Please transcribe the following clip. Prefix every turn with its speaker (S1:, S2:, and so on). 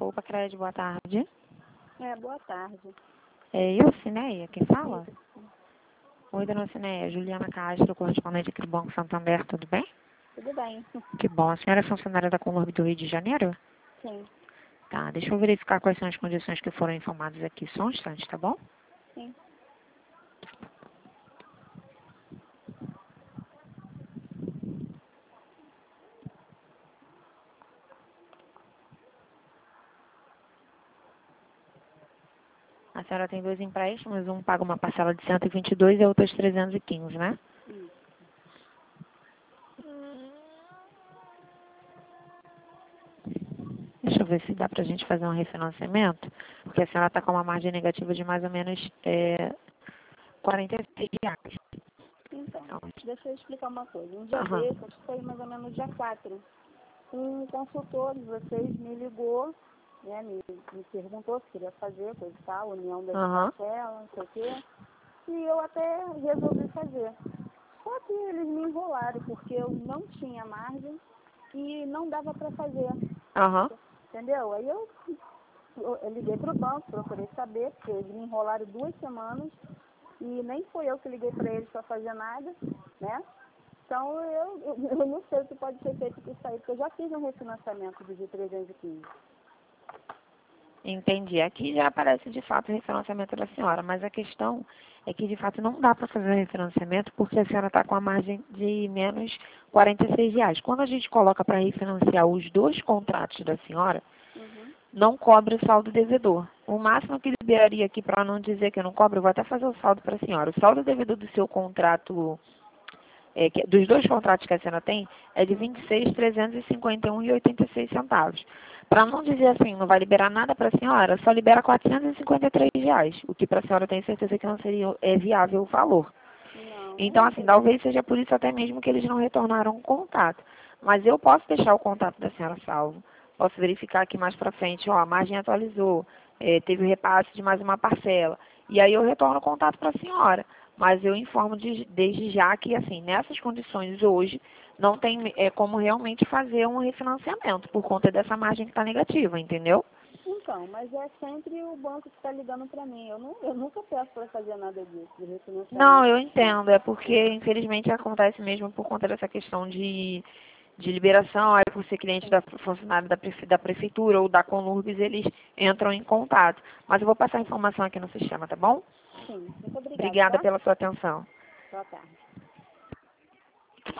S1: Poupa Crédito, boa tarde.
S2: Boa tarde.
S1: É eu, Cineia, quem fala?
S2: Isso.
S1: Oi, dona Cineia, Juliana Castro, correspondente aqui do Banco Santander, tudo bem?
S2: Tudo bem.
S1: Que bom. A senhora é funcionária da Conlurb do Rio de Janeiro?
S2: Sim.
S1: Tá, deixa eu verificar quais são as condições que foram informadas aqui. Só um instante, tá bom?
S2: Sim.
S1: A senhora tem dois empréstimos, um paga uma parcela de 122 e outro de 315, né?
S2: Isso.
S1: Deixa eu ver se dá pra gente fazer um refinanciamento, porque a senhora tá com uma margem negativa de mais ou menos R$ 46.
S2: Então,
S1: Então,
S2: deixa eu explicar uma coisa. Um dia
S1: aham,
S2: desse, acho que foi mais ou menos dia 4, um consultor de vocês me ligou, né, me perguntou se queria fazer, coisa e tal, união das
S1: aham,
S2: parcelas, não sei o quê. E eu até resolvi fazer. Só que eles me enrolaram, porque eu não tinha margem e não dava para fazer.
S1: aham.
S2: Entendeu? Aí eu liguei para o banco, procurei saber, porque eles me enrolaram 2 semanas e nem fui eu que liguei para eles para fazer nada, né? Então eu não sei o que pode ser feito com isso aí, porque eu já fiz um refinanciamento de 315.
S1: Entendi. Aqui já aparece de fato o refinanciamento da senhora, mas a questão é que de fato não dá para fazer o refinanciamento porque a senhora está com a margem de menos R$ 46. Quando a gente coloca para refinanciar os dois contratos da senhora,
S2: Uhum.
S1: não cobre o saldo devedor. O máximo que liberaria aqui, para não dizer que não cobre, eu vou até fazer o saldo para a senhora. O saldo devedor do seu contrato, dos dois contratos que a senhora tem, é de R$ 26.351,86. Para não dizer assim, não vai liberar nada para a senhora, só libera R$ 453, o que para a senhora tem certeza que não seria viável o valor.
S2: Não,
S1: Então,
S2: não
S1: assim,
S2: sei.
S1: talvez seja por isso até mesmo que eles não retornaram o contato. Mas eu posso deixar o contato da senhora salvo. Posso verificar aqui mais para frente, ó, a margem atualizou, teve o repasse de mais uma parcela. E aí eu retorno o contato para a senhora. Mas eu informo desde já que, assim, nessas condições hoje, não tem como realmente fazer um refinanciamento, por conta dessa margem que está negativa, entendeu?
S2: Então, mas é sempre o banco que está ligando para mim. Eu nunca peço para fazer nada disso, de
S1: Não,
S2: refinanciamento.
S1: eu entendo. É porque, infelizmente, acontece mesmo por conta dessa questão de liberação. Aí, por ser cliente da funcionário da prefeitura ou da Conlurbs, eles entram em contato. Mas eu vou passar a informação aqui no sistema, tá bom?
S2: Sim, muito obrigada,
S1: Obrigada
S2: tá?
S1: pela sua atenção.
S2: Boa tarde.